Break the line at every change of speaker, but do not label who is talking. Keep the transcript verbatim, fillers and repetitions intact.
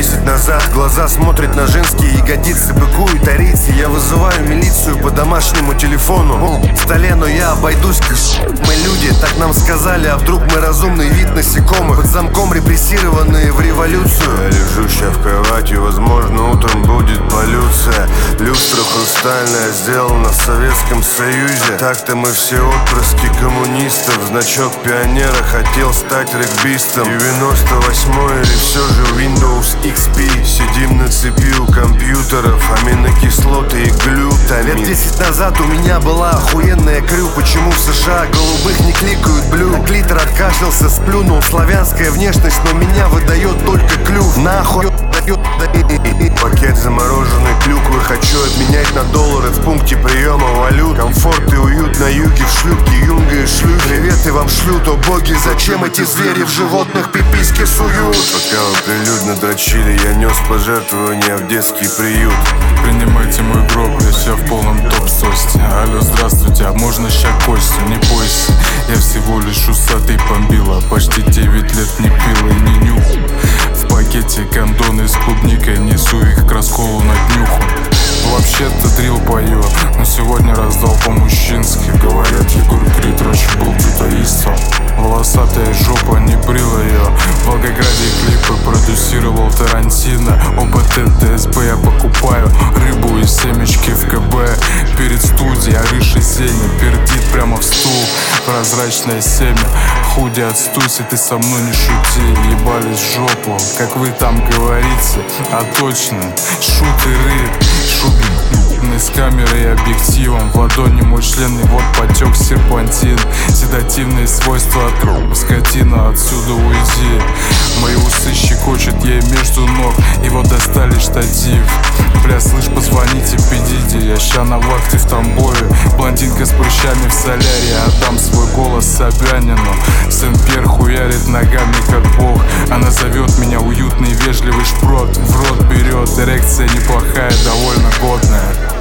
десять назад. Глаза смотрят на женские ягодицы, быкуют арийцы. Я вызываю милицию по домашнему телефону. В столе, но я обойдусь. Мы люди, так нам сказали. А вдруг мы разумный вид насекомых, под замком репрессированные в революцию? Я лежу ща в кровати, возможно утром будет полюция. Люстра хрустальная, сделана в Советском Союзе. Так-то мы все отпрыски коммунистов. Значок пионера хотел стать регбистом. девяносто восьмой или все же Windows икс пи. Сидим на цепи у компьютеров, аминокислоты и глютамин. Лет десять назад у меня была охуенная крю. Почему в США голубых не кликают блю? На клитор откашлялся, сплюнул. Славянская внешность, но меня выдает только клюв. Нахуй пакет замороженной клюквы хочу обменять на доллары в пункте приема валют. Комфорт и уют на юге, в шлюпке юнга и шлюх. Приветы вам шлют, о боги, зачем эти звери в животных пиписьки суют? Пока вы прилюдно дрочили, я нес пожертвования в детский приют.
Принимайте мой гроб, я ща в полном топ-состе. Алло, здравствуйте, а можно ща Костю? Не бойся, я всего лишь усатый бомбила. Почти девять лет не пил и не нюхал. В пакете кондоны с клубникой, несу их к расколу на днюху. Вообще-то дрил поет, но сегодня раздал по-мужчински. Говорят, Егор Крид раньше был битаистом. Волосатая жопа, не брил ее. В Волгограде клипы продюсировал Тарантино. ОБТ, ДСБ я покупаю рыбу и семечки в КБ. Перед студией Арыша Зеня пердит прямо в стул. Прозрачное семя, худи отстуйся, ты со мной не шути. Ебались в жопу, как вы там говорите. А точно, шутеры, шут с камерой и объективом. В ладони мой член, и вот потек серпантин. Седативные свойства от скотина, отсюда уйди. Мои усы щекочет ей между ног, и вот достали штатив. Бля, слышь, позвоните Педиди, я ща на вахте в Тамбове. Блондинка с прыщами в солярии, отдам свой голос Собянину. Сен-Пьер хуярит ногами как бог. Она зовет меня уютный, вежливый шпрот. В рот берет, эрекция неплохая, довольно годная.